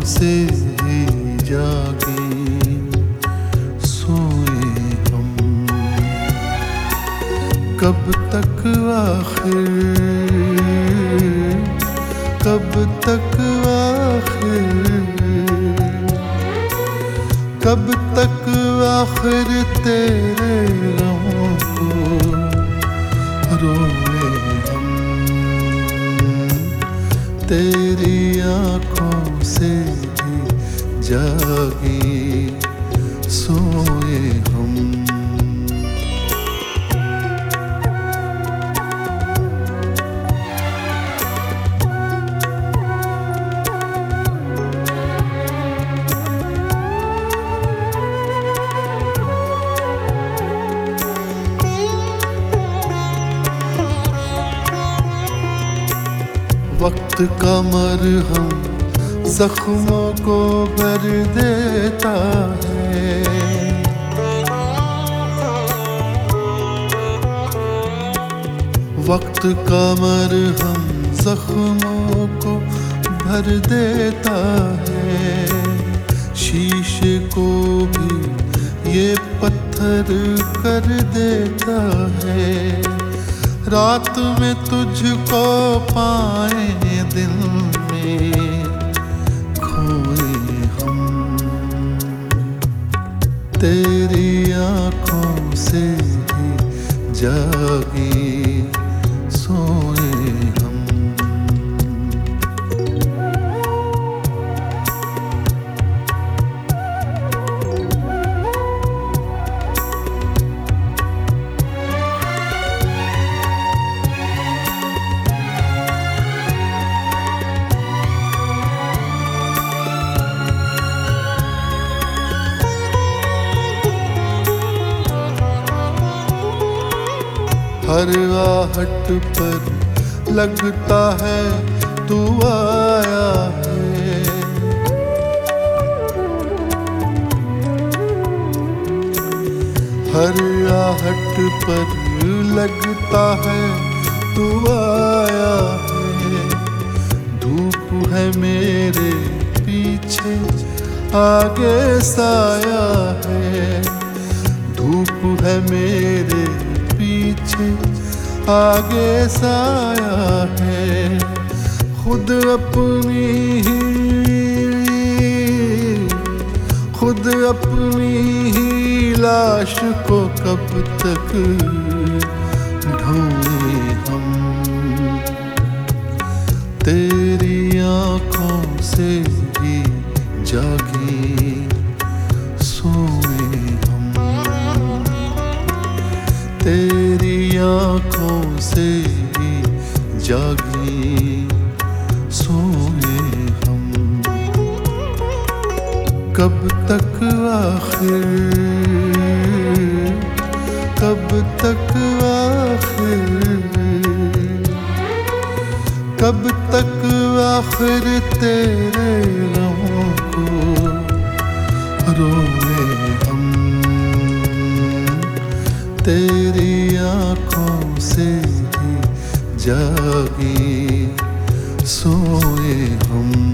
से ही जागे सोए हम। कब तक आखिर, कब तक आखिर, कब तक आखिर तेरे गमों को रोए हम। तेरी आँखों से ही जागे सोए हम। वक्त का मरहम जख्मों को भर देता है। वक्त का मरहम जख्मों को भर देता है। शीशे को भी ये पत्थर कर देता है। रात में तुझको पाए दिल में खोए हम। तेरी आँखों से ही जागे सोए हम। हर आहट पर लगता है तू आया है। हर आहट पर लगता है तू आया है। धूप है मेरे पीछे आगे साया है। धूप है मेरे पीछे आगे साया है। खुद अपनी ही लाश को कब तक ढूंढे हम। तेरी आँखों से ही जागे सोए हम। तेरी आँखों से ही जागे सोए हम। कब तक आखिर, कब तक आखिर, कब तक आखिर तेरे गमों को रोए हम। तेरी आँखों से ही जागे सोए हम।